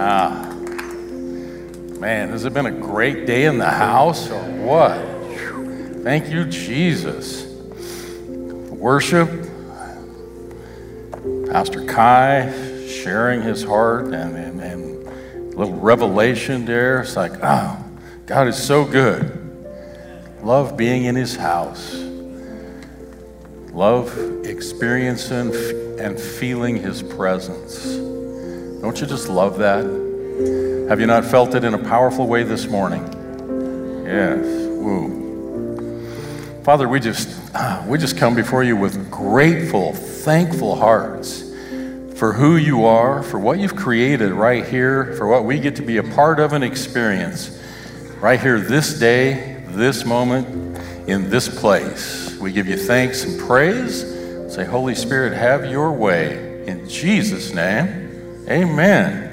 Wow. Man, has it been a great day in the house or what? Thank you, Jesus. Worship, Pastor Kai sharing his heart and a little revelation there. It's like, oh, God is so good. Love being in his house. Love experiencing and feeling his presence. Don't you just love that? Have you not felt it in a powerful way this morning? Yes. Woo. Father, we just come before you with grateful, thankful hearts for who you are, for what you've created right here, for what we get to be a part of and experience right here this day, this moment, in this place. We give you thanks and praise. Say, Holy Spirit, have your way. In Jesus' name, amen.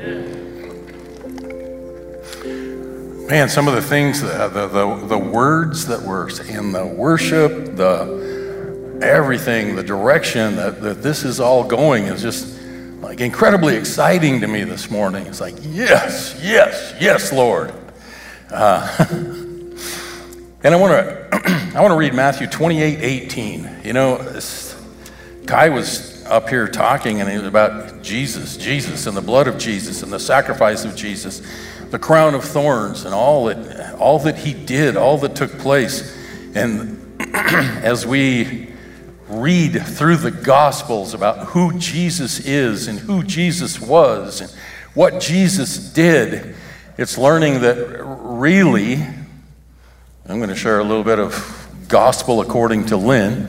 Man, some of the things, the words that were in the worship, everything, the direction that this is all going is just like incredibly exciting to me this morning. It's like, yes, yes, yes, Lord. And I want to read Matthew 28:18. You know, this guy was up here talking, and it was about Jesus, and the blood of Jesus, and the sacrifice of Jesus, the crown of thorns, and all that he did, all that took place. And as we read through the Gospels about who Jesus is and who Jesus was and what Jesus did, it's learning that really, I'm going to share a little bit of gospel according to Lynn.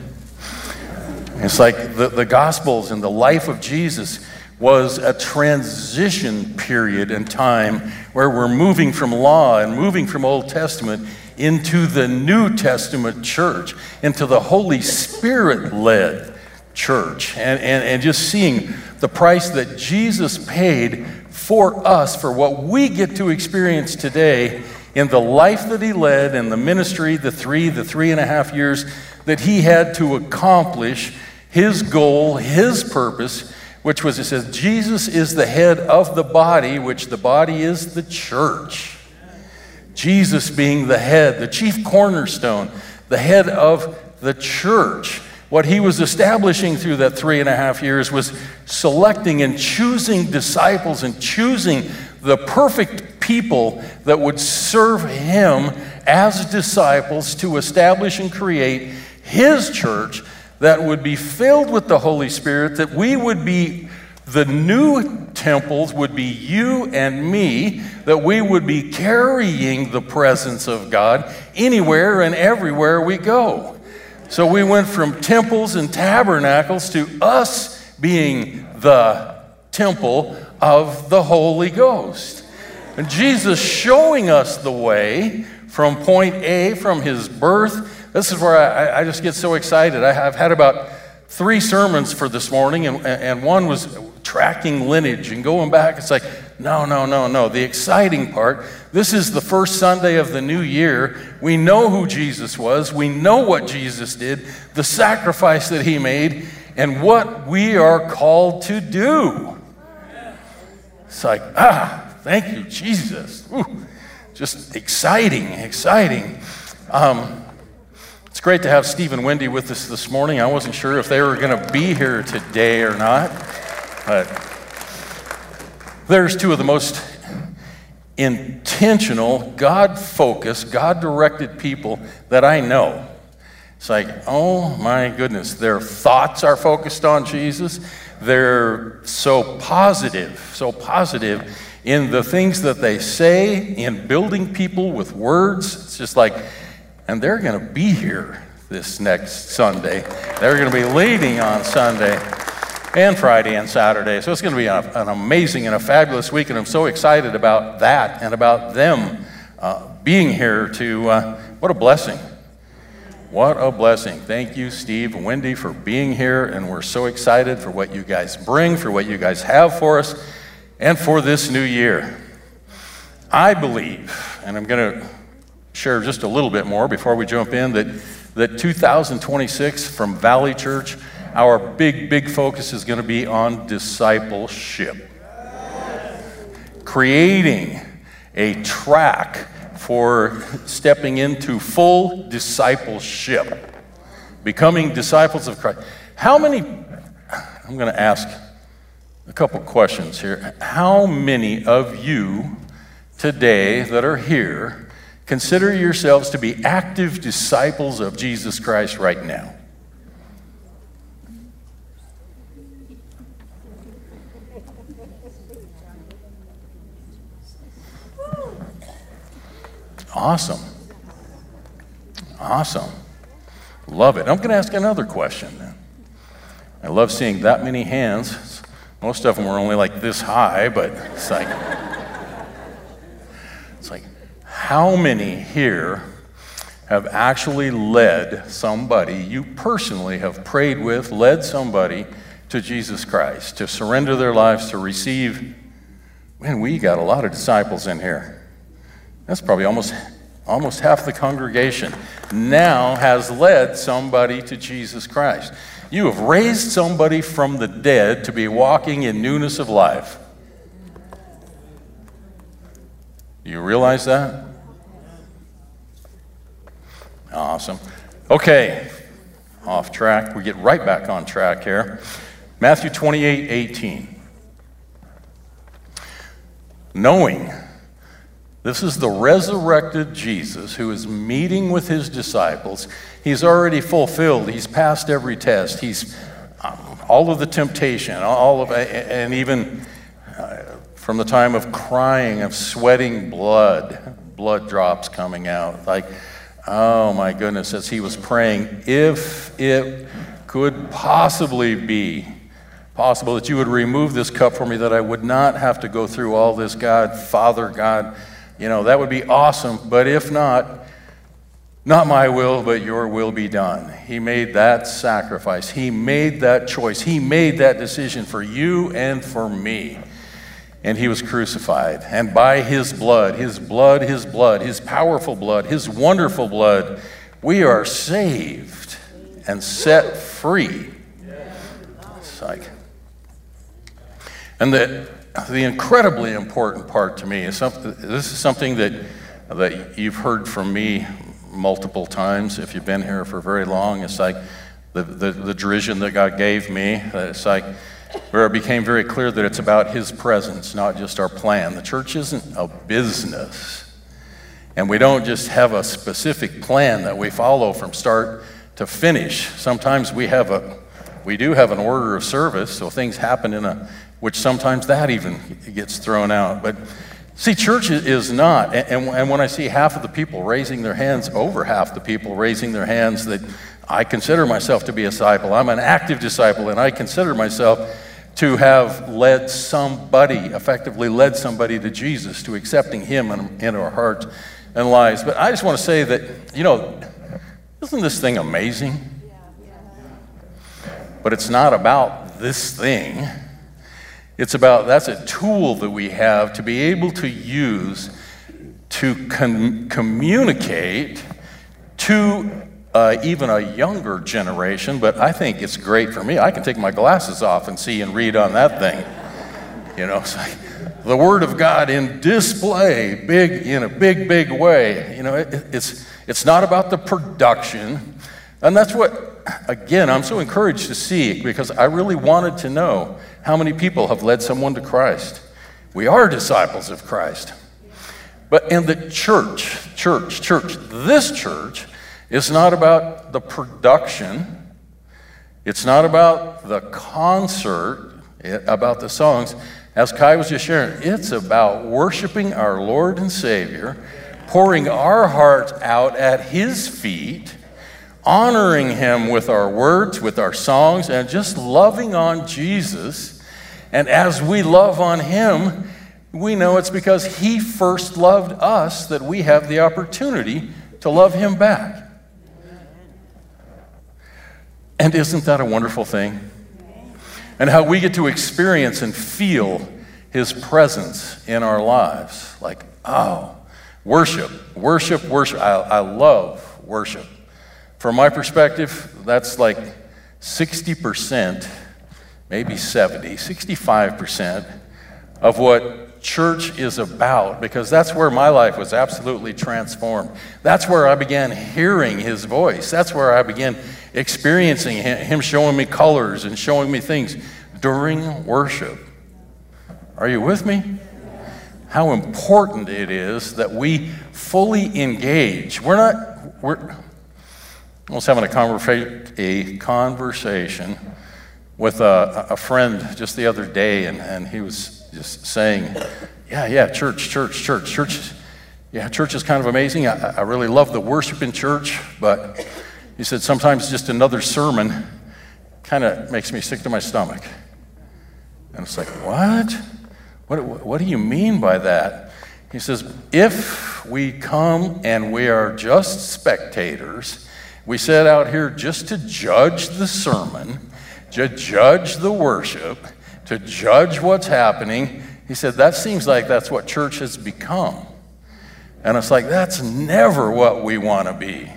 It's like the Gospels and the life of Jesus was a transition period in time where we're moving from law and moving from Old Testament into the New Testament church, into the Holy Spirit-led church, and just seeing the price that Jesus paid for us, for what we get to experience today in the life that he led and the ministry, the 3.5 years that he had to accomplish his goal, his purpose, which was, it says, Jesus is the head of the body, which the body is the church. Jesus being the head, the chief cornerstone, the head of the church. What he was establishing through that 3.5 years was selecting and choosing disciples and choosing the perfect people that would serve him as disciples to establish and create his church that would be filled with the Holy Spirit, that we would be, the new temples would be you and me, that we would be carrying the presence of God anywhere and everywhere we go. So we went from temples and tabernacles to us being the temple of the Holy Ghost. And Jesus showing us the way from point A, from his birth. This is where I just get so excited. I've had about 3 sermons for this morning, and one was tracking lineage and going back. It's like, no. The exciting part, this is the first Sunday of the new year. We know who Jesus was. We know what Jesus did, the sacrifice that he made, and what we are called to do. It's like, thank you, Jesus. Ooh, just exciting. It's great to have Steve and Wendy with us this morning. I wasn't sure if they were going to be here today or not, but there's 2 of the most intentional, God-focused, God-directed people that I know. It's like, oh my goodness, their thoughts are focused on Jesus. They're so positive in the things that they say, in building people with words. It's just like, and they're going to be here this next Sunday. They're going to be leading on Sunday and Friday and Saturday. So it's going to be an amazing and a fabulous week, and I'm so excited about that and about them being here to, what a blessing. What a blessing. Thank you, Steve and Wendy, for being here, and we're so excited for what you guys bring, for what you guys have for us, and for this new year. I believe, and I'm going to share just a little bit more before we jump in, that 2026 from Valley Church, our big focus is going to be on discipleship. creating a track for stepping into full discipleship, becoming disciples of Christ. How many, I'm going to ask a couple questions here. How many of you today that are here consider yourselves to be active disciples of Jesus Christ right now? Awesome. Awesome. Love it. I'm going to ask another question then. I love seeing that many hands. Most of them were only like this high, but it's like, how many here have actually led somebody you personally have prayed with, led somebody to Jesus Christ, to surrender their lives, to receive? Man, we got a lot of disciples in here. That's probably almost half the congregation now has led somebody to Jesus Christ. You have raised somebody from the dead to be walking in newness of life. Do you realize that? Awesome. Okay, off track. We get right back on track here. Matthew 28:18. Knowing this is the resurrected Jesus who is meeting with his disciples. He's already fulfilled. He's passed every test. He's all of the temptation, and even from the time of crying, of sweating blood drops coming out. Like, oh my goodness, as he was praying, if it could possibly be possible that you would remove this cup from me, that I would not have to go through all this, God, Father God. You know, that would be awesome, but if not my will, but your will be done. He made that sacrifice. He made that choice. He made that decision for you and for me. And he was crucified. And by his blood, his powerful blood, his wonderful blood, we are saved and set free. It's like, and the incredibly important part to me is this is something that you've heard from me multiple times if you've been here for very long. It's like the derision that God gave me. It's like where it became very clear that it's about his presence, not just our plan. The church isn't a business. And we don't just have a specific plan that we follow from start to finish. Sometimes we do have an order of service, so things happen which sometimes that even gets thrown out. But see, church is not, and when I see half of the people raising their hands, over half the people raising their hands, that I consider myself to be a disciple. I'm an active disciple, and I consider myself to have effectively led somebody to Jesus, to accepting him in our hearts and lives. But I just want to say that, isn't this thing amazing? But it's not about this thing. That's a tool that we have to be able to use to communicate to even a younger generation. But I think it's great for me. I can take my glasses off and see and read on that thing. It's like the Word of God in display, in a big way. It's not about the production. And that's what, again, I'm so encouraged to see, because I really wanted to know how many people have led someone to Christ. We are disciples of Christ. But in the church, this church is not about the production. It's not about the concert, about the songs. As Kai was just sharing, it's about worshiping our Lord and Savior, pouring our hearts out at his feet, honoring him with our words, with our songs, and just loving on Jesus. And as we love on him, we know it's because he first loved us that we have the opportunity to love him back. And isn't that a wonderful thing? And how we get to experience and feel his presence in our lives. Like, oh, worship. I love worship. From my perspective, that's like 60%, maybe 65% of what church is about, because that's where my life was absolutely transformed. That's where I began hearing his voice. That's where I began experiencing him showing me colors and showing me things during worship. Are you with me? How important it is that we fully engage. We're almost having a conversation with a friend just the other day, and he was just saying, church. Yeah, church is kind of amazing. I really love the worship in church, but he said sometimes just another sermon kind of makes me sick to my stomach. And it's like, what? What do you mean by that? He says, if we come and we are just spectators, we set out here just to judge the sermon, to judge the worship, to judge what's happening. He said, that seems like that's what church has become. And it's like, that's never what we want to be.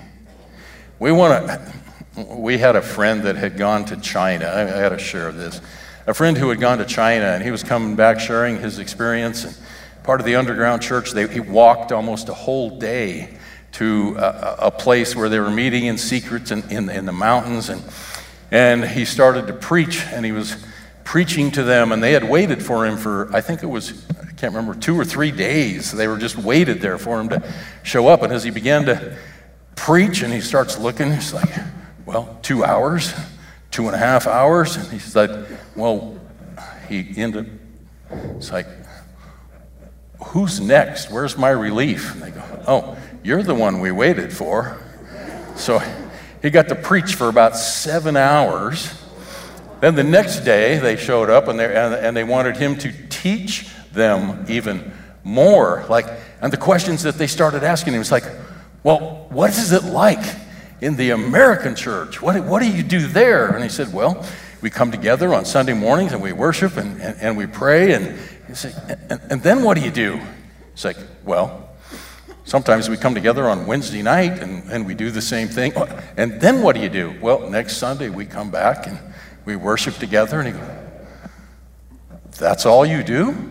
We had a friend that had gone to China. I had to share this. A friend who had gone to China, and he was coming back sharing his experience. And part of the underground church, he walked almost a whole day to a place where they were meeting in secret in the mountains. And he started to preach, and he was preaching to them, and they had waited for him for, I think it was, I can't remember, 2 or 3 days. They were just waited there for him to show up. And as he began to preach, and he starts looking, he's like, well, 2 hours, 2.5 hours. And he's like, well, it's like, who's next? Where's my relief? And they go, oh, you're the one we waited for. So he got to preach for about 7 hours. Then the next day they showed up and they wanted him to teach them even more. And the questions that they started asking him was like, well, what is it like in the American church? What do you do there? And he said, well, we come together on Sunday mornings and we worship and we pray. And he said, and then what do you do? It's like, well, sometimes we come together on Wednesday night and we do the same thing. And then what do you do? Well, next Sunday we come back and we worship together. And he goes, that's all you do?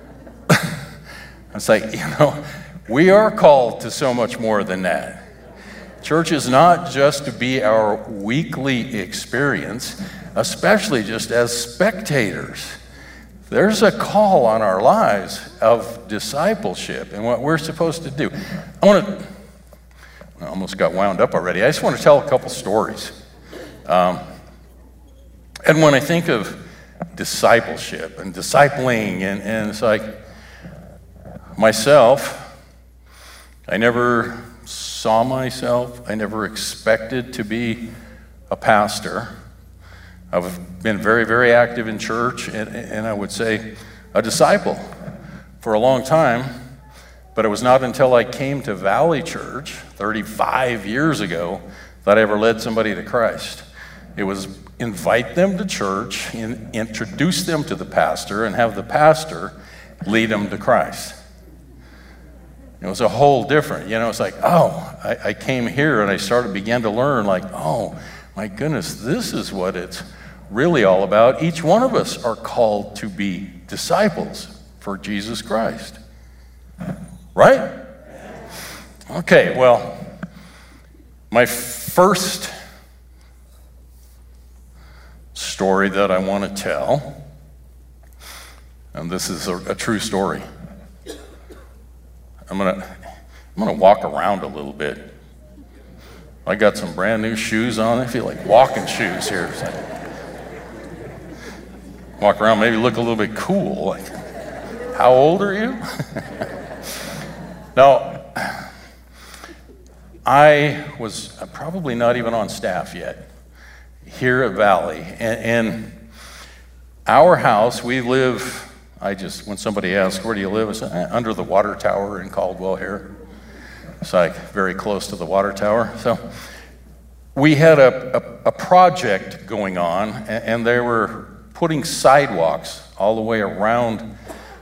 It's like, we are called to so much more than that. Church is not just to be our weekly experience, especially just as spectators. There's a call on our lives of discipleship and what we're supposed to do. I almost got wound up already. I just want to tell a couple stories. And when I think of discipleship and discipling, and it's like, myself, I never saw myself, I never expected to be a pastor. I've been very, very active in church, and I would say a disciple for a long time, but it was not until I came to Valley Church 35 years ago that I ever led somebody to Christ. It was invite them to church, introduce them to the pastor, and have the pastor lead them to Christ. It was a whole different, it's like, I came here and I began to learn, like, oh, my goodness, this is what it's really all about. Each one of us are called to be disciples for Jesus Christ. Right? Okay, well, my first story that I want to tell, and this is a true story. I'm gonna walk around a little bit. I got some brand new shoes on. I feel like walking shoes here. Like, walk around, maybe look a little bit cool. Like, how old are you? Now, I was probably not even on staff yet here at Valley, and our house, we live. When somebody asks, where do you live? I say, under the water tower in Caldwell here. It's like very close to the water tower. So we had a project going on, and they were putting sidewalks all the way around.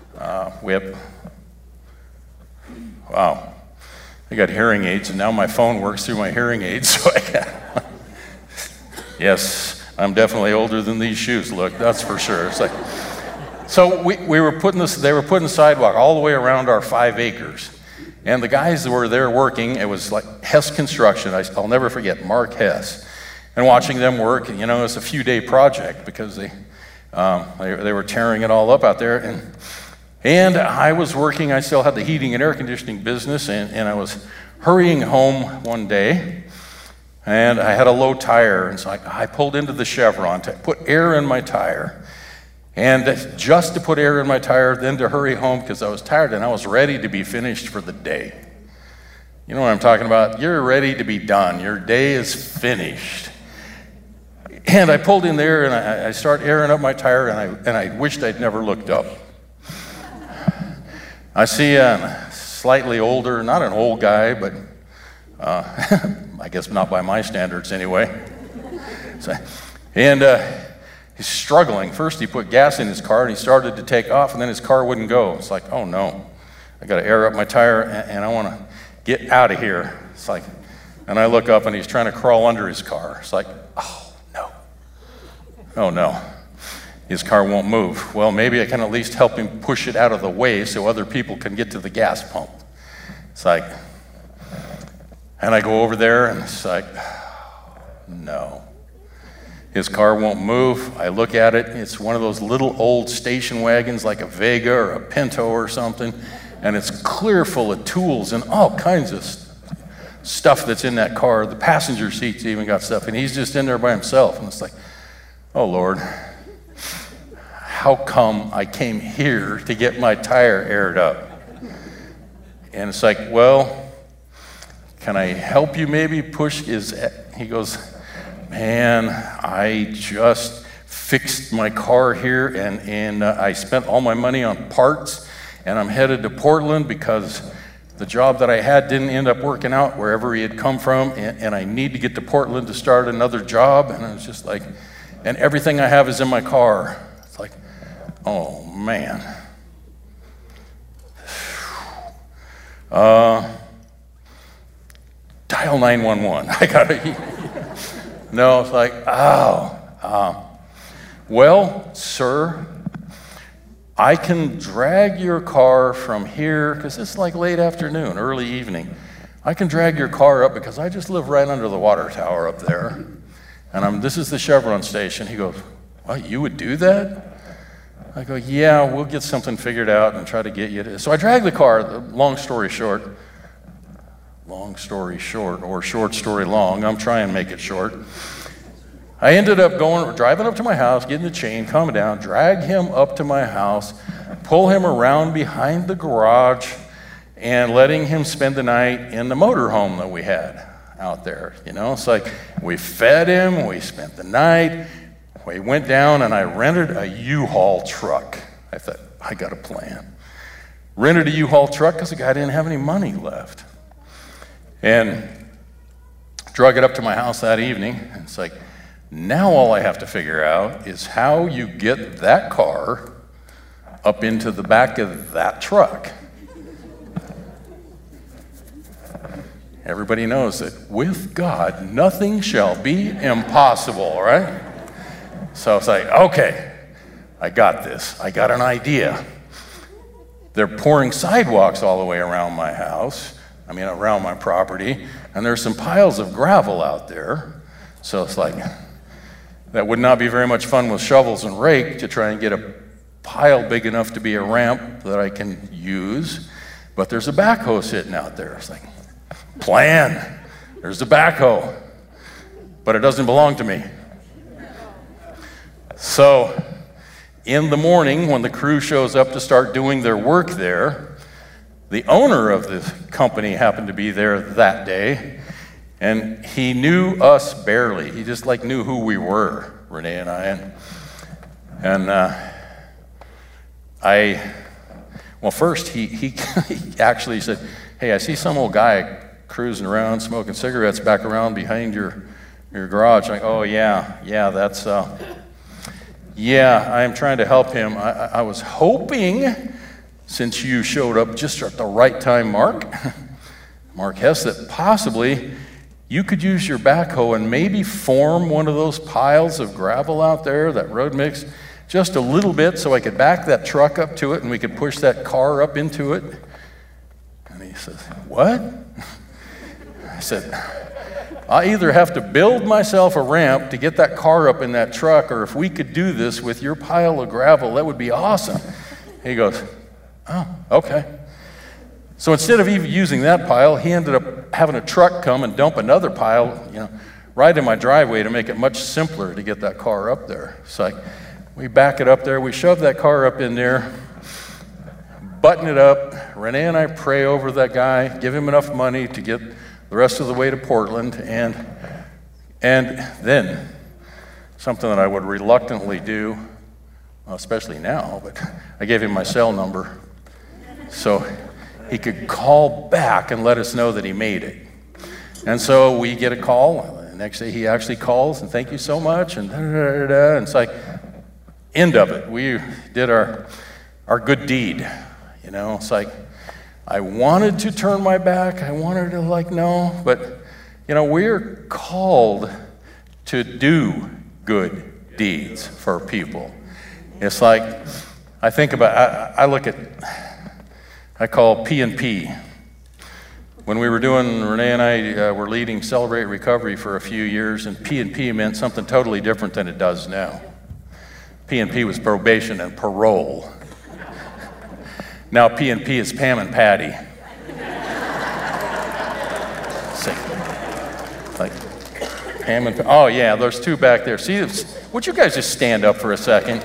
Wow. I got hearing aids, and now my phone works through my hearing aids. So yes, I'm definitely older than these shoes look, that's for sure. It's like, So they were putting the sidewalk all the way around our 5 acres. And the guys that were there working, it was like Hess Construction. I'll never forget Mark Hess. And watching them work, you know, it's a few-day project because they were tearing it all up out there. And I was working, I still had the heating and air conditioning business, and I was hurrying home one day, and I had a low tire, and so I pulled into the Chevron to put air in my tire. And just to put air in my tire, then to hurry home because I was tired and I was ready to be finished for the day. You know what I'm talking about? You're ready to be done. Your day is finished. And I pulled in there and I start airing up my tire, and I wished I'd never looked up. I see a slightly older, not an old guy, but I guess not by my standards anyway. He's struggling. First, he put gas in his car, and he started to take off, and then his car wouldn't go. It's like, oh no, I got to air up my tire, and I want to get out of here. It's like, and I look up, and he's trying to crawl under his car. It's like, oh no, his car won't move. Well, maybe I can at least help him push it out of the way so other people can get to the gas pump. It's like, and I go over there, and it's like, no. His car won't move. I look at it. It's one of those little old station wagons like a Vega or a Pinto or something, and it's clear full of tools and all kinds of stuff that's in that car. The passenger seats even got stuff, and he's just in there by himself. And it's like, oh, Lord, how come I came here to get my tire aired up? And it's like, well, can I help you maybe push he goes, man, I just fixed my car here, and I spent all my money on parts, and I'm headed to Portland because the job that I had didn't end up working out wherever he had come from, and I need to get to Portland to start another job. And I was just like, and everything I have is in my car. It's like, oh man. Dial 911. I gotta. No, it's like, well, sir, I can drag your car from here, because it's like late afternoon, early evening. I can drag your car up because I just live right under the water tower up there. And this is the Chevron station. He goes, what, you would do that? I go, yeah, we'll get something figured out and try to get you to. So I drag the car, long story short, or short story long, I'm trying to make it short. I ended up driving up to my house, getting the chain, coming down, drag him up to my house, pull him around behind the garage, and letting him spend the night in the motorhome that we had out there. You know, it's like we fed him, we spent the night, we went down, and I rented a U-Haul truck. I thought, I got a plan. Rented a U-Haul truck because the guy didn't have any money left. And drug it up to my house that evening. And it's like, now all I have to figure out is how you get that car up into the back of that truck. Everybody knows that with God, nothing shall be impossible, right? So it's like, okay, I got this. I got an idea. They're pouring sidewalks all the way around my house. Around my property, and there's some piles of gravel out there. So it's like, that would not be very much fun with shovels and rake to try and get a pile big enough to be a ramp that I can use. But there's a backhoe sitting out there. It's like, plan. There's the backhoe, but it doesn't belong to me. So in the morning, when the crew shows up to start doing their work there, the owner of the company happened to be there that day, and he knew us barely. He just knew who we were, Renee and I. Well, first he actually said, hey, I see some old guy cruising around smoking cigarettes back around behind your garage. I'm like, oh yeah, that's I'm trying to help him. I was hoping, since you showed up just at the right time, Mark Hess, that possibly you could use your backhoe and maybe form one of those piles of gravel out there, that road mix, just a little bit so I could back that truck up to it and we could push that car up into it. And he says, what? I said, I either have to build myself a ramp to get that car up in that truck, or if we could do this with your pile of gravel, that would be awesome. He goes, oh, okay. So instead of even using that pile, he ended up having a truck come and dump another pile, right in my driveway to make it much simpler to get that car up there. It's like, we back it up there, we shove that car up in there, button it up. Renee and I pray over that guy, give him enough money to get the rest of the way to Portland, and then something that I would reluctantly do, especially now, but I gave him my cell number so he could call back and let us know that he made it. And so we get a call. The next day he actually calls and thank you so much, and and it's like, end of it. We did our good deed. It's like, I wanted to turn my back. I wanted to no, but we're called to do good deeds for people. It's like, I think about, I call P&P. When we were doing, Renee and I were leading Celebrate Recovery for a few years, and P&P meant something totally different than it does now. P&P was probation and parole. Now P&P is Pam and Patty. Like Pam and oh yeah, there's two back there. See, would you guys just stand up for a second?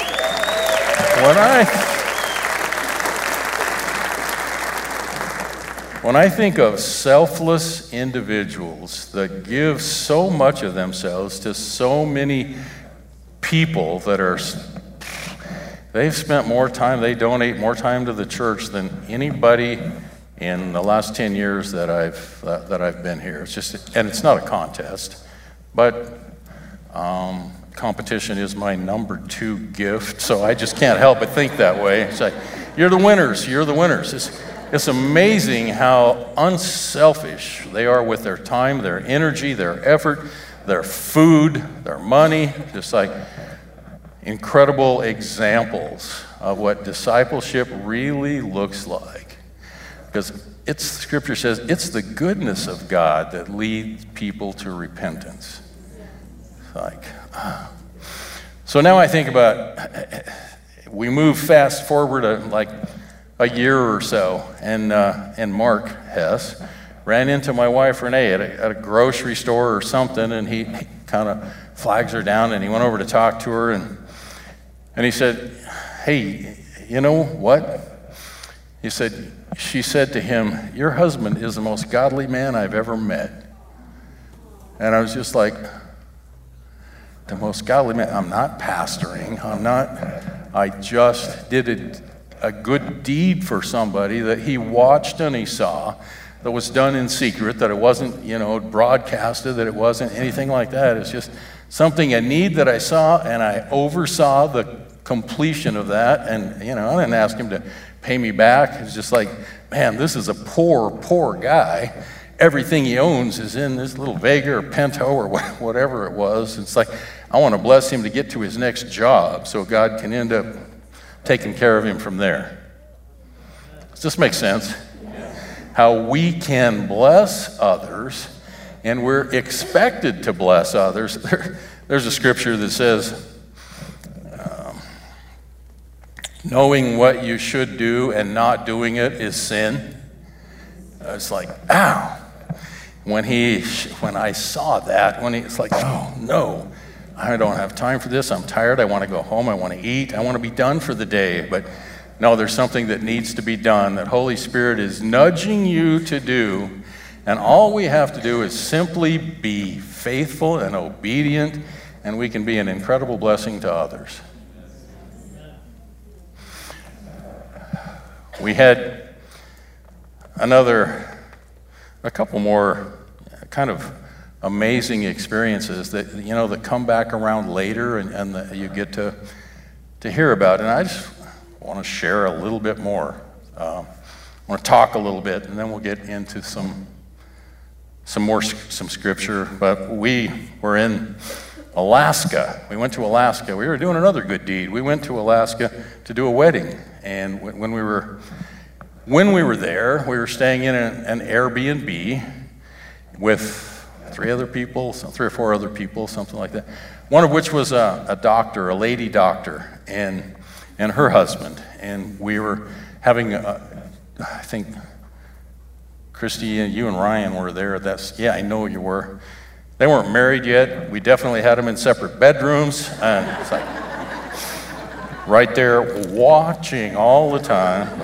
When I think of selfless individuals that give so much of themselves to so many people that they've spent more time, they donate more time to the church than anybody in the last 10 years that I've been here. It's just, and it's not a contest, but competition is my number 2 gift, so I just can't help but think that way. It's like, you're the winners, you're the winners. It's amazing how unselfish they are with their time, their energy, their effort, their food, their money, just like incredible examples of what discipleship really looks like. Because Scripture says it's the goodness of God that leads people to repentance. So now I think about, we move fast forward a year or so, and Mark Hess ran into my wife Renee at a grocery store or something, and he kind of flags her down, and he went over to talk to her, and he said, hey, you know what? He said, she said to him, your husband is the most godly man I've ever met. And I was just like, the most godly man? I'm not pastoring. I just did a good deed for somebody that he watched and he saw, that was done in secret, that it wasn't, broadcasted, that it wasn't anything like that. It's just something, a need that I saw, and I oversaw the completion of that. And, I didn't ask him to pay me back. It's just like, man, this is a poor guy. Everything he owns is in this little Vega or Pinto or whatever it was. It's like, I want to bless him to get to his next job so God can end up taking care of him from there. Does this make sense? How we can bless others, and we're expected to bless others. There's a scripture that says, knowing what you should do and not doing it is sin. It's like, ow. When I saw that, it's like, oh no, I don't have time for this. I'm tired. I want to go home. I want to eat. I want to be done for the day. But no, there's something that needs to be done that Holy Spirit is nudging you to do. And all we have to do is simply be faithful and obedient, and we can be an incredible blessing to others. We had a couple more kind of amazing experiences that, that come back around later and that you get to hear about. And I just want to share a little bit more. I want to talk a little bit, and then we'll get into some scripture. But we were in Alaska. We went to Alaska. We were doing another good deed. We went to Alaska to do a wedding. And when we were there, we were staying in an Airbnb with 3 or 4 other people, something like that. One of which was a doctor, a lady doctor, and her husband. And we were having, I think, Christy and you and Ryan were there. Yeah, I know you were. They weren't married yet. We definitely had them in separate bedrooms. And it's like right there watching all the time.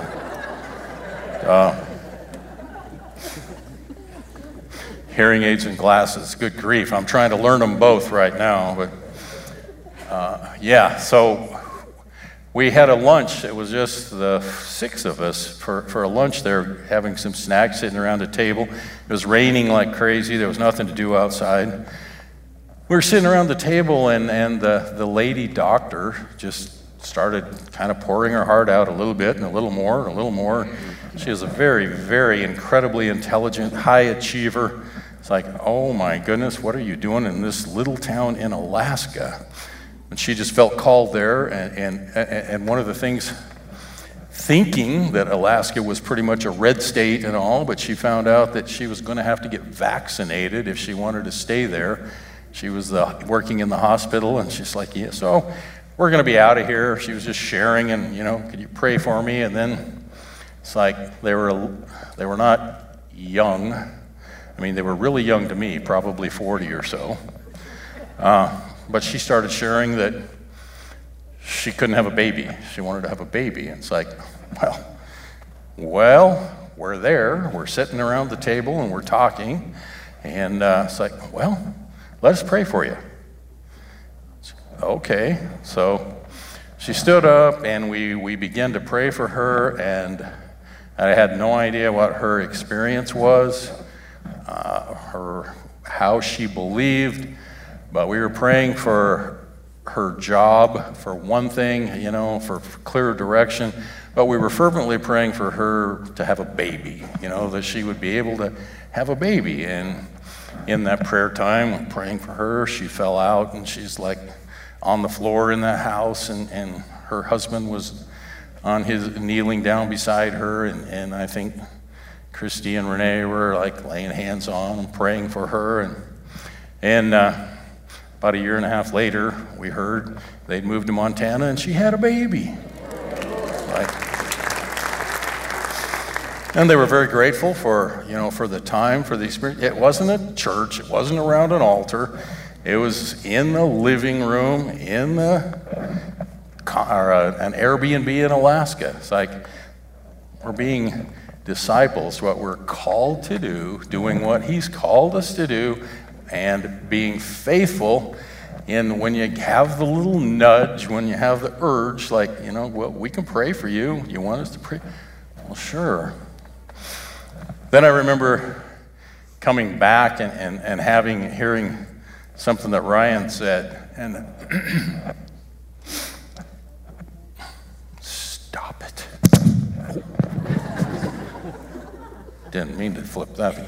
Hearing aids and glasses, good grief. I'm trying to learn them both right now. But yeah, so we had a lunch. It was just the 6 of us for a lunch there, having some snacks, sitting around a table. It was raining like crazy. There was nothing to do outside. We were sitting around the table, and the lady doctor just started kind of pouring her heart out a little bit, and a little more, and a little more. She is a very, very incredibly intelligent, high achiever. It's like, oh my goodness, what are you doing in this little town in Alaska? And she just felt called there, and one of the things, thinking that Alaska was pretty much a red state and all, but she found out that she was going to have to get vaccinated if she wanted to stay there. She was working in the hospital, and she's like, yeah, so we're going to be out of here. She was just sharing, and, could you pray for me? And then it's like they were not young. I mean, they were really young to me, probably 40 or so. But she started sharing that she couldn't have a baby. She wanted to have a baby. And it's like, well, we're there. We're sitting around the table and we're talking. And it's like, well, let us pray for you. Okay. So she stood up and we began to pray for her. And I had no idea what her experience was, how she believed. But we were praying for her job, for one thing, for clear direction. But we were fervently praying for her to have a baby, that she would be able to have a baby. And in that prayer time, praying for her, she fell out, and she's like on the floor in the house, and her husband was on his kneeling down beside her, and I think Christy and Renee were like laying hands on and praying for her, and about 1.5 years later, we heard they'd moved to Montana and she had a baby. And they were very grateful for the time, for the experience. It wasn't a church, it wasn't around an altar. It was in the living room in an Airbnb in Alaska. It's like we're being disciples, what we're called to do, doing what He's called us to do, and being faithful in when you have the little nudge, when you have the urge, like, well, we can pray for you. You want us to pray? Well, sure. Then I remember coming back and hearing something that Ryan said, and stop it. Didn't mean to flip that.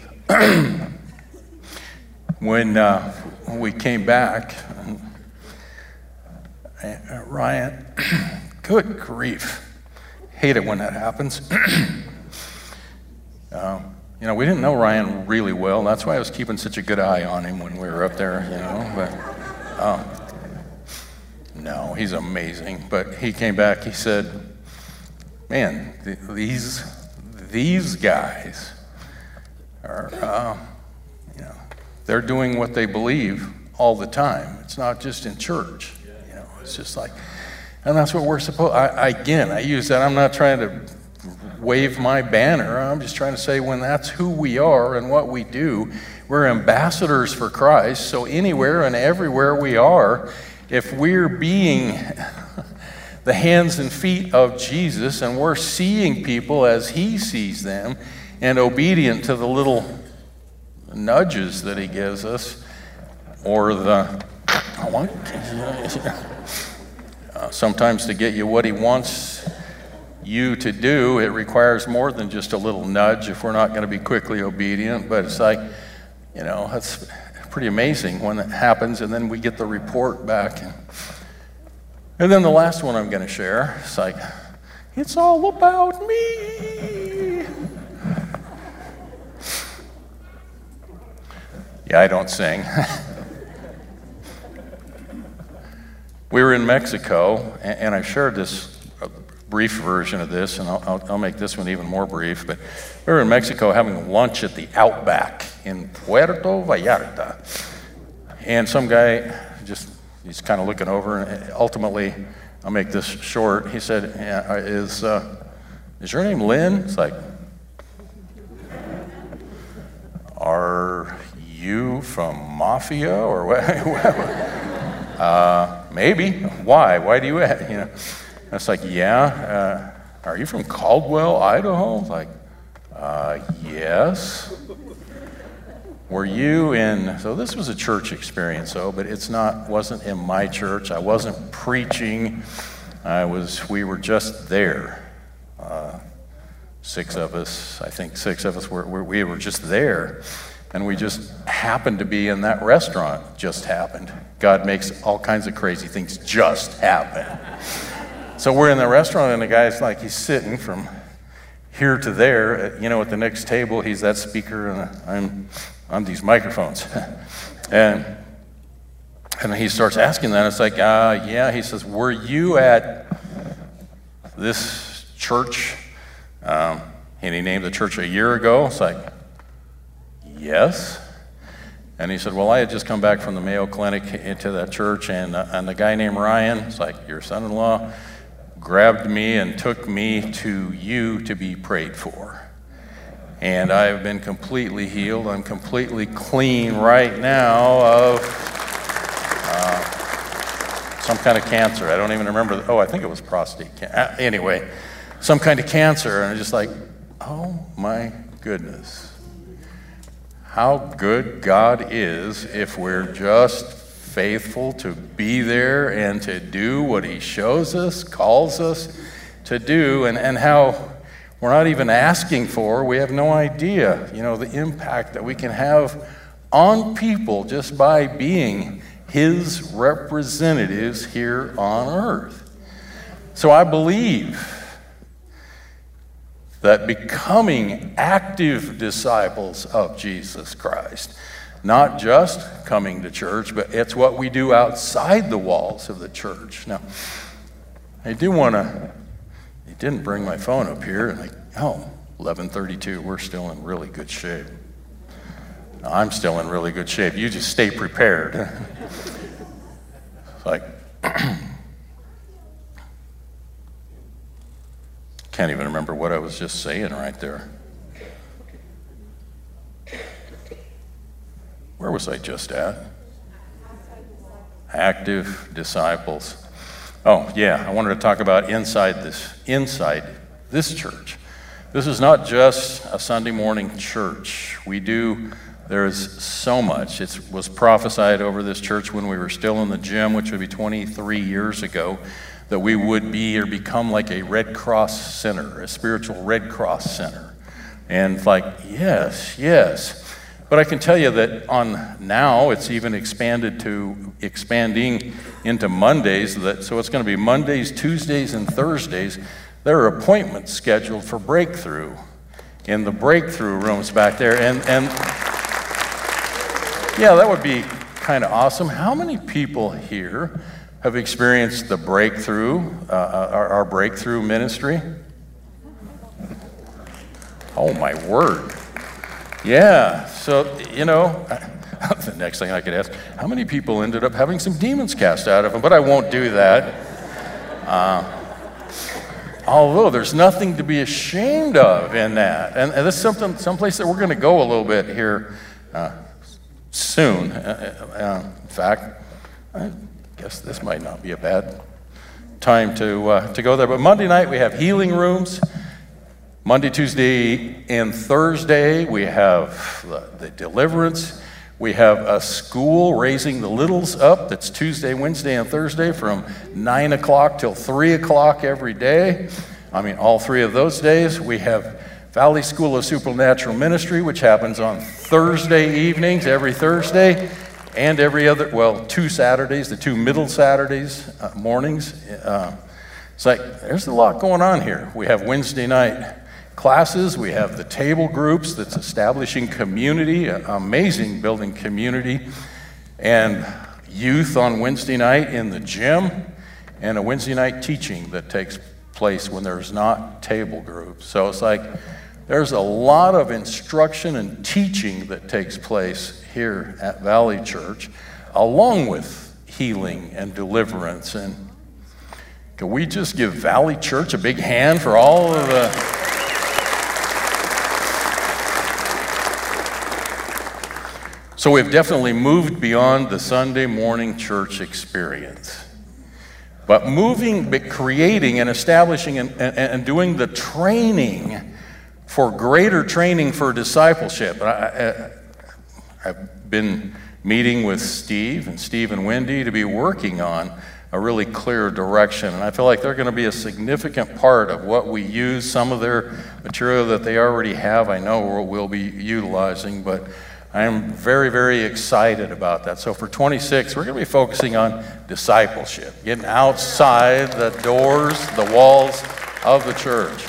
When we came back, Ryan, good grief, hate it when that happens. We didn't know Ryan really well. That's why I was keeping such a good eye on him when we were up there, But no, he's amazing. But he came back. He said, "Man, these guys are, they're doing what they believe all the time. It's not just in church. It's just like, and that's what we're supposed. I use that. I'm not trying to wave my banner. I'm just trying to say when that's who we are and what we do, we're ambassadors for Christ. So anywhere and everywhere we are, if we're being the hands and feet of Jesus and we're seeing people as He sees them and obedient to the little nudges that He gives us, or sometimes to get you what He wants you to do, it requires more than just a little nudge if we're not going to be quickly obedient. But it's like, pretty amazing when it happens, and then we get the report back. And then the last one I'm going to share, it's like, it's all about me. Yeah, I don't sing. We were in Mexico, and I shared this brief version of this, and I'll make this one even more brief, but we were in Mexico having lunch at the Outback in Puerto Vallarta. And some guy he's kind of looking over, and ultimately, I'll make this short. He said, yeah, is your name Lynn? It's like, are you from Mafia or what? Maybe. Why? Why do you, It's like, yeah. Are you from Caldwell, Idaho? Like, yes. Were you in, so this was a church experience, but wasn't in my church. I wasn't preaching. We were just there. 6 of us, I think 6 of us, we were just there. And we just happened to be in that restaurant. Just happened. God makes all kinds of crazy things just happen. So we're in the restaurant, and the guy's like, he's sitting from here to there. At the next table, he's that speaker, and I'm these microphones. and he starts asking that. It's like, yeah. He says, were you at this church? And he named the church a year ago. It's like, yes. And he said, well, I had just come back from the Mayo Clinic into that church, and the guy named Ryan, it's like, your son-in-law, grabbed me and took me to you to be prayed for. And I've been completely healed. I'm completely clean right now of some kind of cancer. I don't even remember. I think it was prostate cancer. Anyway, some kind of cancer. And I'm just like, oh my goodness. How good God is if we're just faithful to be there and to do what he shows us, calls us to do, and how we're not even asking for, we have no idea, the impact that we can have on people just by being his representatives here on earth. So I believe that becoming active disciples of Jesus Christ, not just coming to church, but it's what we do outside the walls of the church. Now, I do want to, he didn't bring my phone up here, and 11:32, we're still in really good shape. I'm still in really good shape. You just stay prepared. It's like, can't even remember what I was just saying right there. Where was I just at? Active disciples. Oh, yeah, I wanted to talk about inside this church. This is not just a Sunday morning church. There is so much. It was prophesied over this church when we were still in the gym, which would be 23 years ago, that we would be or become like a Red Cross center, a spiritual Red Cross center. And it's like, yes. But I can tell you that now it's even expanding into Mondays. So it's going to be Mondays, Tuesdays, and Thursdays. There are appointments scheduled for breakthrough in the breakthrough rooms back there. And yeah, that would be kind of awesome. How many people here have experienced the breakthrough, our breakthrough ministry? Oh my word. Yeah, so, the next thing I could ask, how many people ended up having some demons cast out of them? But I won't do that. Although there's nothing to be ashamed of in that. And this is someplace that we're going to go a little bit here soon. In fact, I guess this might not be a bad time to go there. But Monday night we have healing rooms. Monday, Tuesday, and Thursday, we have the deliverance. We have a school raising the littles up. That's Tuesday, Wednesday, and Thursday from 9 o'clock till 3 o'clock every day. All 3 of those days. We have Valley School of Supernatural Ministry, which happens on Thursday evenings, every Thursday. and every other, well, 2 Saturdays, the 2 middle Saturdays mornings. It's like, there's a lot going on here. We have Wednesday night classes. We have the table groups that's establishing community, amazing building community, and youth on Wednesday night in the gym, and a Wednesday night teaching that takes place when there's not table groups. So it's like there's a lot of instruction and teaching that takes place here at Valley Church, along with healing and deliverance. And can we just give Valley Church a big hand for all of the... So we've definitely moved beyond the Sunday morning church experience. But creating and establishing and doing the training for greater training for discipleship. I've been meeting with Steve and Wendy to be working on a really clear direction. And I feel like they're going to be a significant part of what we use. Some of their material that they already have, I know we'll be utilizing, but I am very, very excited about that. So for 26, we're going to be focusing on discipleship, getting outside the doors, the walls of the church.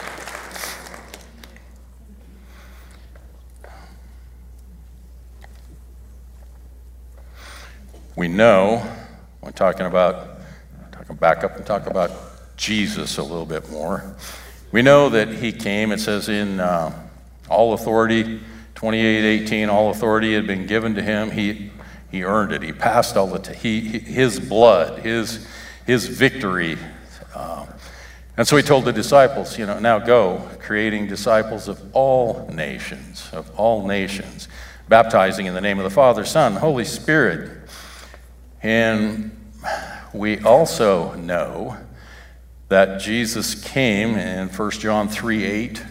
We know, we're talking back up and talk about Jesus a little bit more. We know that he came, it says in all authority, 28:18, all authority had been given to him. He earned it. He passed all his blood, his victory. And so he told the disciples, now go, creating disciples of all nations, baptizing in the name of the Father, Son, Holy Spirit. And we also know that Jesus came in 1 John 3:8.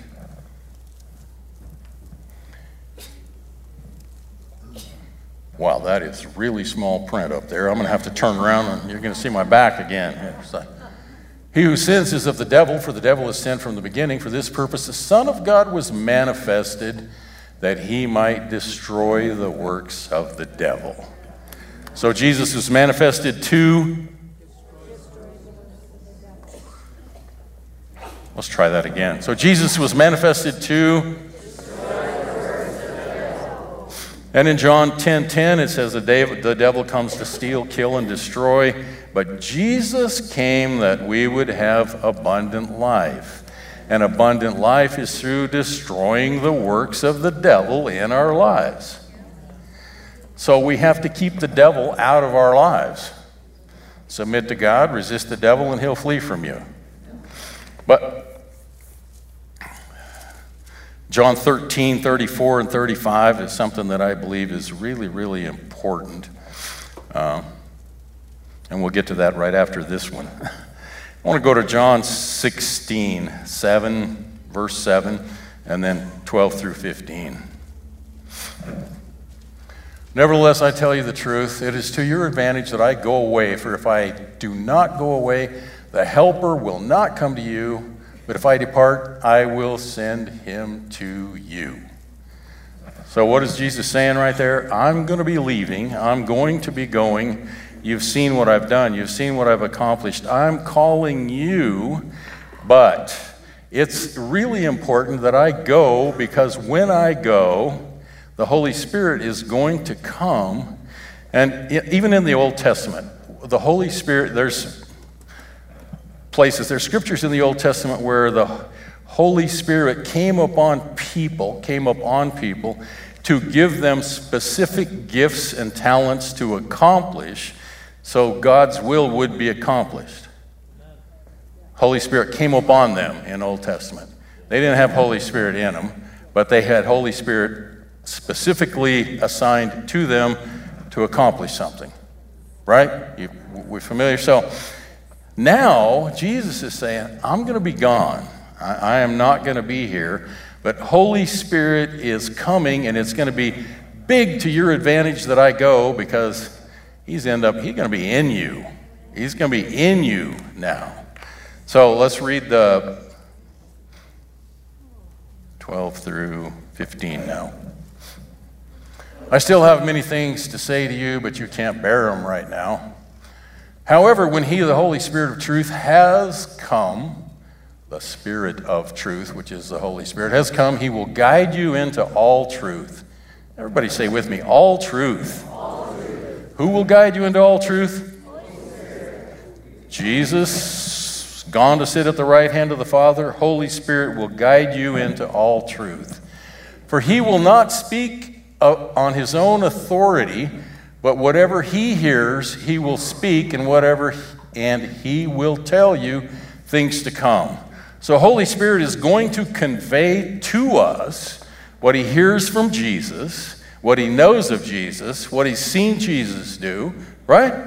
Wow, that is really small print up there. I'm going to have to turn around and you're going to see my back again. He who sins is of the devil, for the devil is sinned from the beginning. For this purpose, the Son of God was manifested that he might destroy the works of the devil. So Jesus was manifested to... Let's try that again. So Jesus was manifested to... And in John 10:10, it says the devil comes to steal, kill, and destroy. But Jesus came that we would have abundant life. And abundant life is through destroying the works of the devil in our lives. So we have to keep the devil out of our lives. Submit to God, resist the devil, and he'll flee from you. But John 13:34 and 35 is something that I believe is really, really important. And we'll get to that right after this one. I want to go to John 16:7, verse 7, and then 12 through 15. Nevertheless, I tell you the truth, it is to your advantage that I go away, for if I do not go away, the Helper will not come to you. But if I depart, I will send him to you. So what is Jesus saying right there? I'm going to be leaving. I'm going to be going. You've seen what I've done. You've seen what I've accomplished. I'm calling you, but it's really important that I go, because when I go, the Holy Spirit is going to come. And even in the Old Testament, the Holy Spirit, there's scriptures in the Old Testament where the Holy Spirit came upon people to give them specific gifts and talents to accomplish so God's will would be accomplished. Holy Spirit came upon them in Old Testament. They didn't have Holy Spirit in them, but they had Holy Spirit specifically assigned to them to accomplish something. Right? We're familiar? So now, Jesus is saying, I'm going to be gone. I am not going to be here. But Holy Spirit is coming, and it's going to be big to your advantage that I go, because he's going to be in you. He's going to be in you now. So let's read the 12 through 15 now. I still have many things to say to you, but you can't bear them right now. However, when he, the Holy Spirit of truth, has come, the Spirit of truth, which is the Holy Spirit, has come, he will guide you into all truth. Everybody say with me, all truth. All truth. Who will guide you into all truth? Jesus, gone to sit at the right hand of the Father. Holy Spirit will guide you into all truth. For he will not speak on his own authority, but whatever he hears, he will speak, and he will tell you things to come. So Holy Spirit is going to convey to us what he hears from Jesus, what he knows of Jesus, what he's seen Jesus do, right?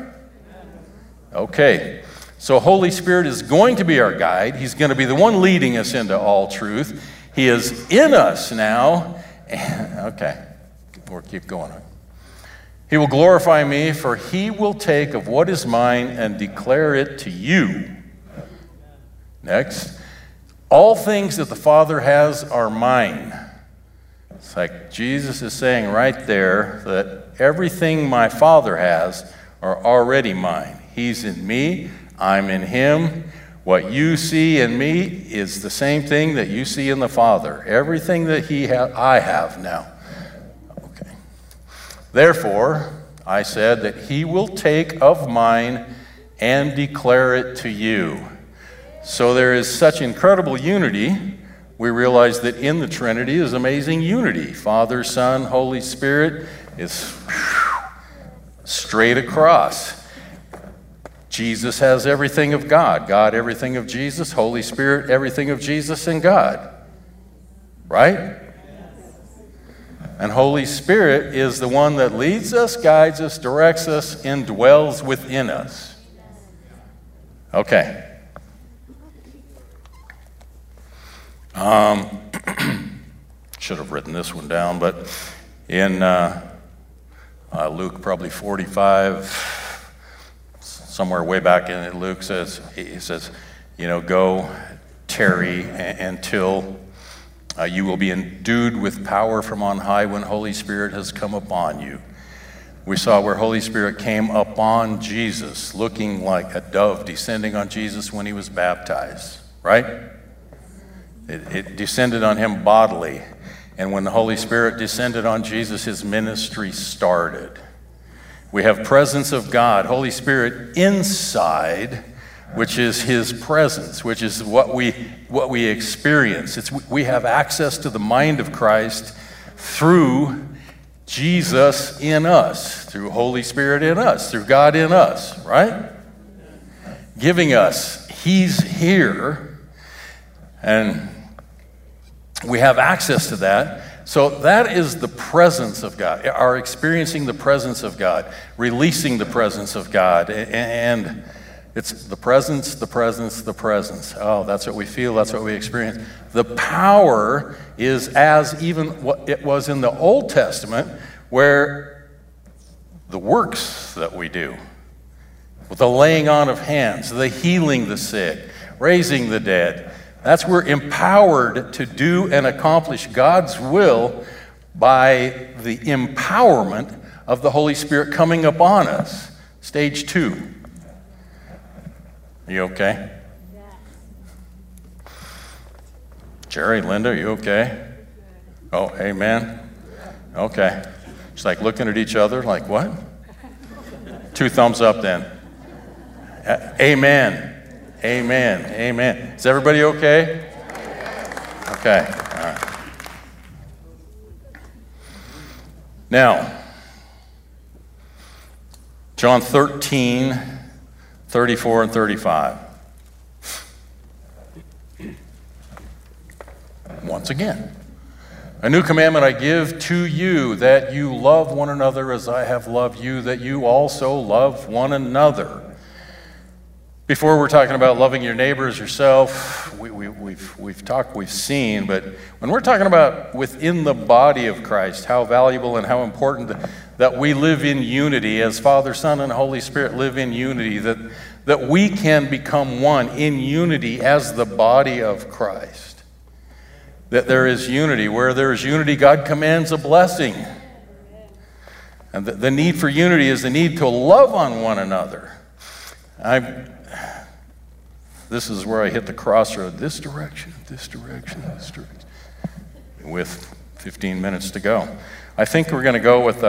Okay. So Holy Spirit is going to be our guide. He's going to be the one leading us into all truth. He is in us now. Okay. We'll keep going. He will glorify me, for he will take of what is mine and declare it to you. Next. All things that the Father has are mine. It's like Jesus is saying right there that everything my Father has are already mine. He's in me, I'm in him. What you see in me is the same thing that you see in the Father. Everything that I have now. Okay. Therefore, I said that he will take of mine and declare it to you. So there is such incredible unity. We realize that in the Trinity is amazing unity. Father, Son, Holy Spirit is straight across. Jesus has everything of God. God, everything of Jesus. Holy Spirit, everything of Jesus and God. Right? And Holy Spirit is the one that leads us, guides us, directs us, and dwells within us. Okay. Should have written this one down, but in Luke probably 45, somewhere way back in it, Luke says, go tarry until you will be endued with power from on high when Holy Spirit has come upon you. We saw where Holy Spirit came upon Jesus, looking like a dove descending on Jesus when he was baptized, right? It descended on him bodily. And when the Holy Spirit descended on Jesus, his ministry started. We have presence of God, Holy Spirit inside, which is his presence, which is what we experience. We have access to the mind of Christ through Jesus in us, through Holy Spirit in us, through God in us, right? Giving us, he's here, and we have access to that. So that is the presence of God, our experiencing the presence of God, releasing the presence of God. And it's the presence, the presence, the presence. Oh, that's what we feel, that's what we experience. The power is as even what it was in the Old Testament, where the works that we do, with the laying on of hands, the healing the sick, raising the dead, that's we're empowered to do and accomplish God's will by the empowerment of the Holy Spirit coming upon us. Stage 2. Are you okay? Yeah. Jerry, Linda, are you okay? Oh, amen. Okay. It's like looking at each other like, what? 2 thumbs up then. Amen. Amen. Amen. Is everybody okay? Okay. All right. Now, John 13, 34 and 35. Once again, a new commandment I give to you, that you love one another as I have loved you, that you also love one another. Before we're talking about loving your neighbor as yourself, we've seen, but when we're talking about within the body of Christ, how valuable and how important that we live in unity, as Father, Son, and Holy Spirit live in unity, that we can become one in unity as the body of Christ. That there is unity. Where there is unity, God commands a blessing. And the need for unity is the need to love on one another. This is where I hit the crossroad. This direction, this direction, this direction. With 15 minutes to go. I think we're going to go with,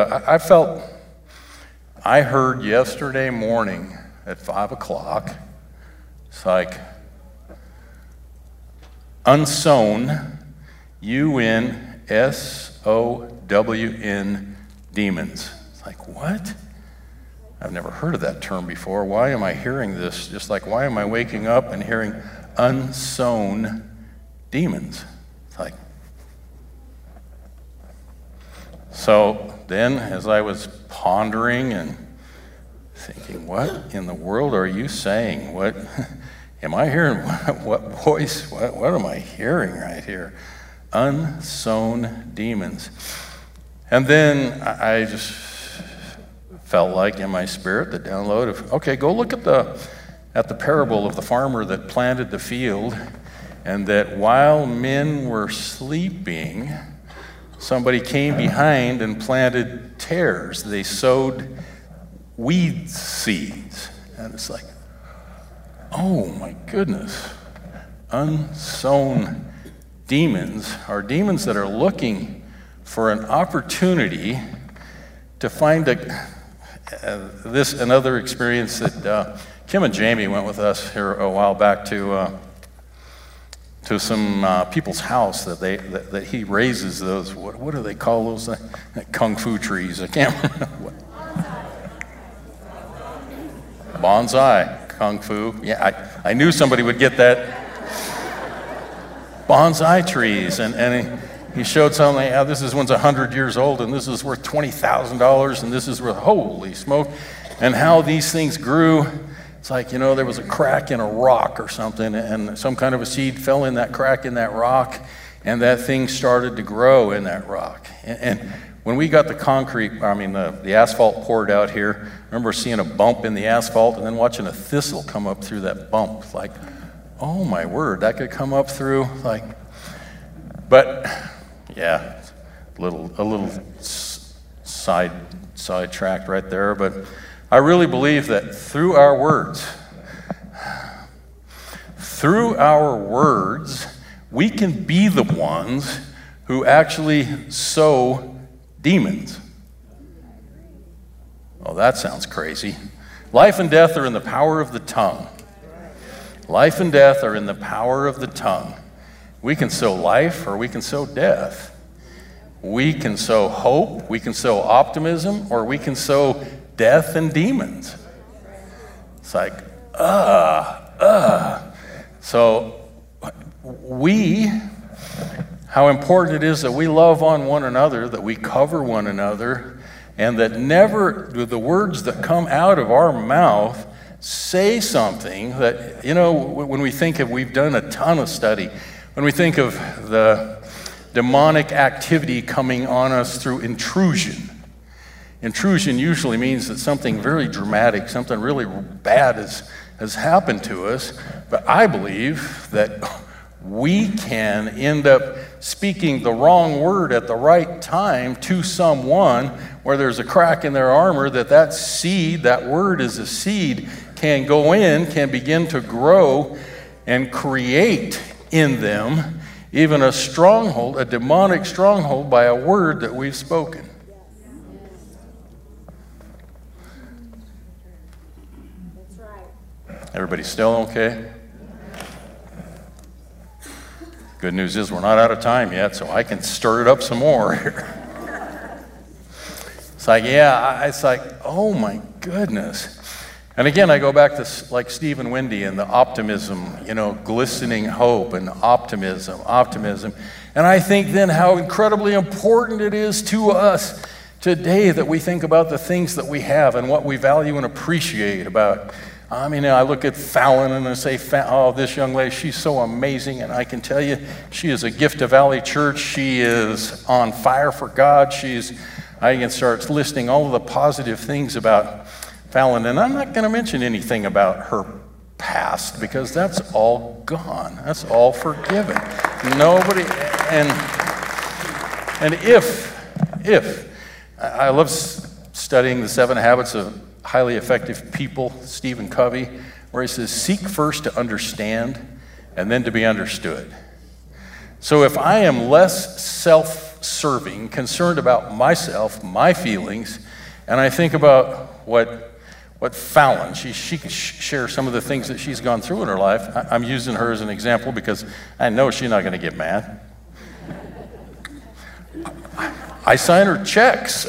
I heard yesterday morning at 5 o'clock, it's like, unsown, UNSOWN, demons. It's like, what? I've never heard of that term before. Why am I hearing this? Just like, why am I waking up and hearing unsown demons? It's like, so then as I was pondering and thinking, what in the world are you saying? What am I hearing? What voice? What am I hearing right here? Unsown demons. And then I just felt like in my spirit the download of, okay, go look at the parable of the farmer that planted the field, and that while men were sleeping, somebody came behind and planted tares. They sowed weed seeds. And it's like, oh my goodness. Unsown demons are demons that are looking for an opportunity to find another experience that Kim and Jamie went with us here a while back to some people's house that he raises those, what do they call those? Kung fu trees. I can't remember what. Bonsai, kung fu. Yeah, I knew somebody would get that. Bonsai trees, and he showed something. This one's 100 years old, and this is worth $20,000, and this is worth, holy smoke, and how these things grew. It's like, there was a crack in a rock or something, and some kind of a seed fell in that crack in that rock, and that thing started to grow in that rock. And when we got the asphalt poured out here, I remember seeing a bump in the asphalt and then watching a thistle come up through that bump. Like, oh my word, that could come up through, like, but yeah, a little sidetracked right there, but I really believe that through our words, we can be the ones who actually sow demons. Oh, that sounds crazy. Life and death are in the power of the tongue. Life and death are in the power of the tongue. We can sow life or we can sow death. We can sow hope, we can sow optimism, or we can sow death and demons. It's like, So how important it is that we love on one another, that we cover one another, and that never do the words that come out of our mouth say something that, when we think of, we've done a ton of study, when we think of the demonic activity coming on us through intrusion. Intrusion usually means that something very dramatic, something really bad has happened to us, but I believe that we can end up speaking the wrong word at the right time to someone where there's a crack in their armor, that seed, that word is a seed, can go in, can begin to grow and create in them even a stronghold, a demonic stronghold by a word that we've spoken. That's right. Everybody still okay? Good news is we're not out of time yet, so I can stir it up some more. It's like, oh my goodness. And again, I go back to like Steve and Wendy and the optimism, glistening hope and optimism. And I think then how incredibly important it is to us today that we think about the things that we have and what we value and appreciate about. I look at Fallon and I say, oh, this young lady, she's so amazing. And I can tell you, she is a gift to Valley Church. She is on fire for God. I can start listing all of the positive things about Fallon. And I'm not going to mention anything about her past because that's all gone. That's all forgiven. Nobody, and if I love studying the 7 Habits of Highly Effective People, Stephen Covey, where he says, seek first to understand and then to be understood. So if I am less self-serving, concerned about myself, my feelings, and I think about what Fallon, she can share some of the things that she's gone through in her life. I'm using her as an example because I know she's not going to get mad. I sign her checks.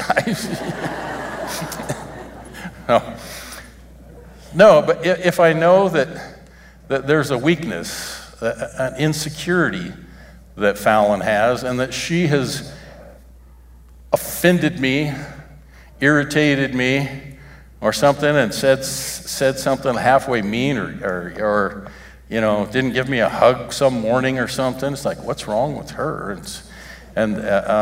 No, but if I know that there's a weakness, an insecurity that Fallon has, and that she has offended me, irritated me, or something, and said something halfway mean, or didn't give me a hug some morning or something, it's like, what's wrong with her? And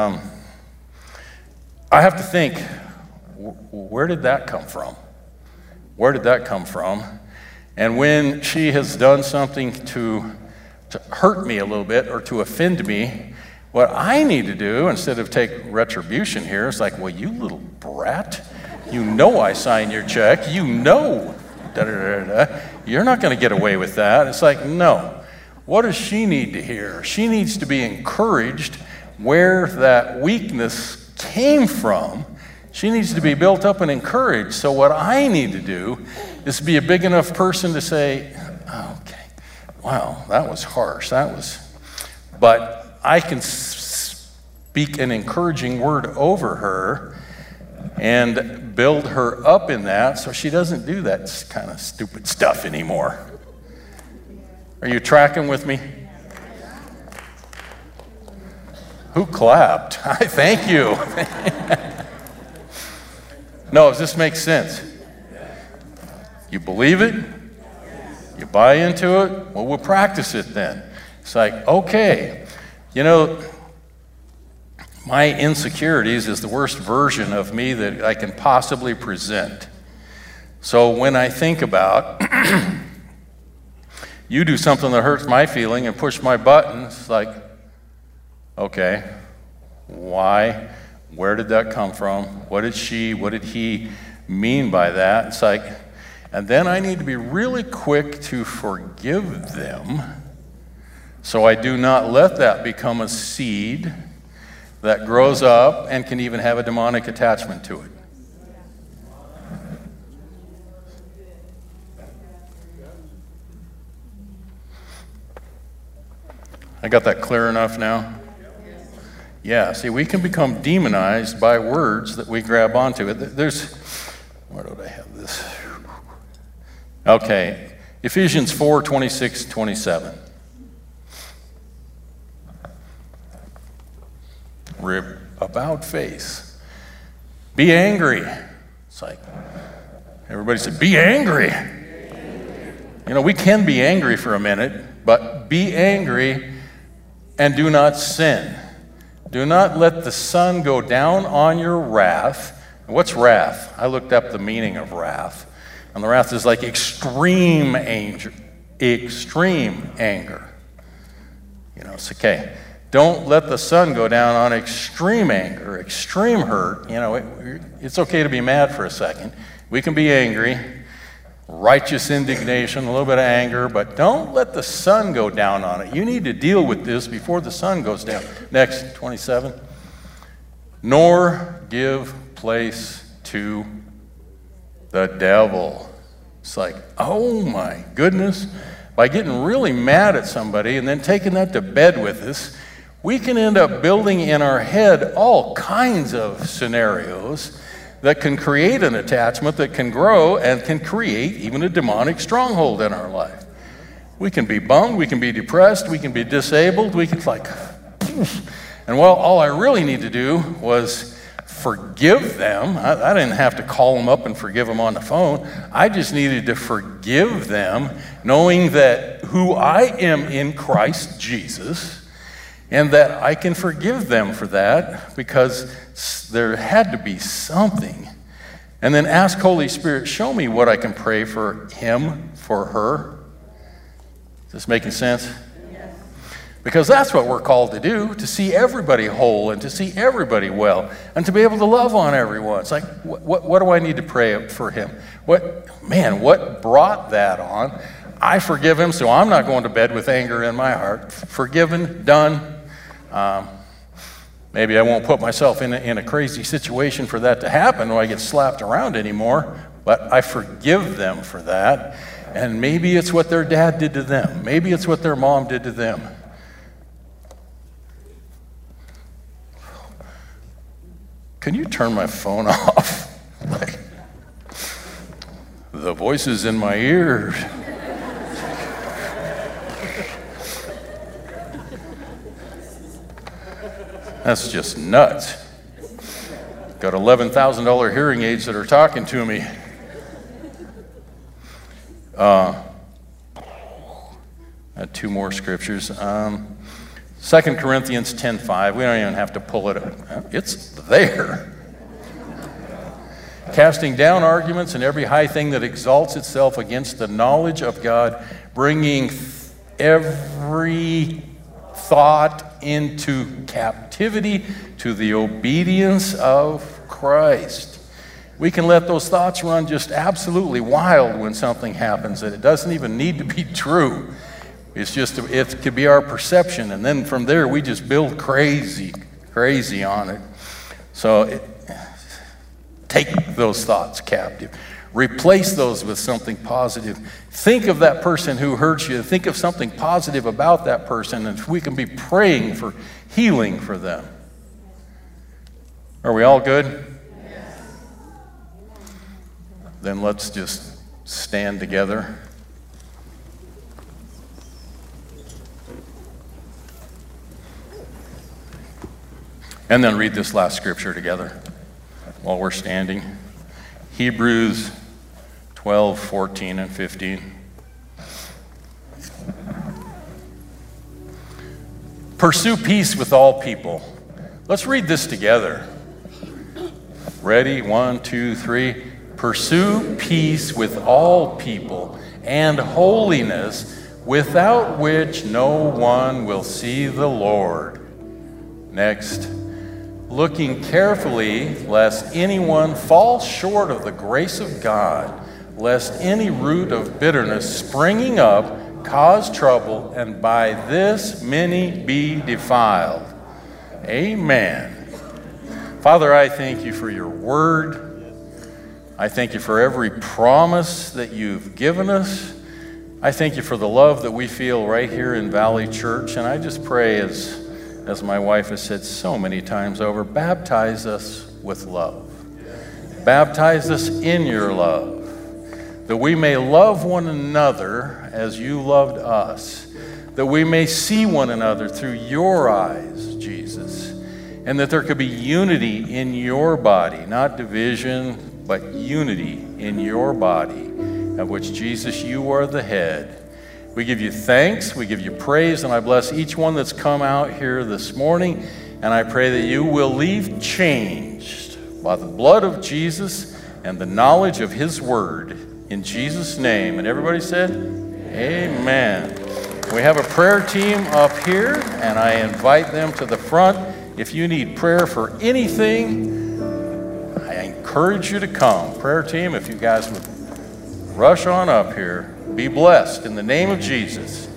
I have to think, where did that come from? Where did that come from? And when she has done something to hurt me a little bit or to offend me, what I need to do, instead of take retribution here, is like, well, you little brat, you know I signed your check, you know, you're not going to get away with that. It's like, no. What does she need to hear? She needs to be encouraged where that weakness came from. She needs to be built up and encouraged. So what I need to do is be a big enough person to say, okay, wow, that was harsh. But I can speak an encouraging word over her and build her up in that so she doesn't do that kind of stupid stuff anymore. Are you tracking with me? Who clapped? I thank you. No, does this make sense? You believe it? You buy into it? Well, we'll practice it then. It's like, okay, my insecurities is the worst version of me that I can possibly present. So when I think about you do something that hurts my feeling and push my buttons, it's like, okay, why? Where did that come from? What did he mean by that? It's like, and then I need to be really quick to forgive them so I do not let that become a seed that grows up and can even have a demonic attachment to it. I got that clear enough now? Yeah, see, we can become demonized by words that we grab onto. Where did I have this? Okay, Ephesians 4:26-27. About face. Be angry. It's like, everybody said, be angry. We can be angry for a minute, but be angry and do not sin. Do not let the sun go down on your wrath. What's wrath? I looked up the meaning of wrath. And the wrath is like extreme anger. Extreme anger. It's okay. Don't let the sun go down on extreme anger, extreme hurt. It's okay to be mad for a second. We can be angry, righteous indignation, a little bit of anger, but don't let the sun go down on it. You need to deal with this before the sun goes down. Next, 27. Nor give place to the devil. It's like, oh my goodness. By getting really mad at somebody and then taking that to bed with us, we can end up building in our head all kinds of scenarios that can create an attachment that can grow and can create even a demonic stronghold in our life. We can be bummed, we can be depressed, we can be disabled, we can and all I really need to do was forgive them. I didn't have to call them up and forgive them on the phone. I just needed to forgive them, knowing that who I am in Christ Jesus, and that I can forgive them for that because there had to be something. And then ask Holy Spirit, show me what I can pray for him, for her. Is this making sense? Yes. Because that's what we're called to do, to see everybody whole and to see everybody well and to be able to love on everyone. It's like, what do I need to pray for him? What brought that on? I forgive him, so I'm not going to bed with anger in my heart. Forgiven, done. Maybe I won't put myself in a crazy situation for that to happen or I get slapped around anymore, but I forgive them for that. And maybe it's what their dad did to them. Maybe it's what their mom did to them. Can you turn my phone off? The voices in my ears. That's just nuts. Got $11,000 hearing aids that are talking to me. Two more scriptures. 2 Corinthians 10:5. We don't even have to pull it up. It's there. Casting down arguments and every high thing that exalts itself against the knowledge of God, bringing every thought into captivity to the obedience of Christ. We can let those thoughts run just absolutely wild when something happens, and it doesn't even need to be true. It could be our perception, and then from there we just build crazy on it. So take those thoughts captive. Replace those with something positive. Think of that person who hurt you. Think of something positive about that person, and we can be praying for healing for them. Are we all good? Yes. Then let's just stand together. And then read this last scripture together while we're standing. Hebrews 12, 14, and 15. Pursue peace with all people. Let's read this together. Ready? 1, 2, 3. Pursue peace with all people and holiness, without which no one will see the Lord. Next. Looking carefully lest anyone fall short of the grace of God, lest any root of bitterness springing up cause trouble, and by this many be defiled. Amen. Father, I thank you for your word. I thank you for every promise that you've given us. I thank you for the love that we feel right here in Valley Church, and I just pray as my wife has said so many times over, baptize us with love. Baptize us in your love, that we may love one another as you loved us, that we may see one another through your eyes, Jesus, and that there could be unity in your body, not division, but unity in your body, of which, Jesus, you are the head. We give you thanks, we give you praise, and I bless each one that's come out here this morning, and I pray that you will leave changed by the blood of Jesus and the knowledge of his word. In Jesus' name. And everybody said, amen. We have a prayer team up here, and I invite them to the front. If you need prayer for anything, I encourage you to come. Prayer team, if you guys would rush on up here. Be blessed in the name of Jesus.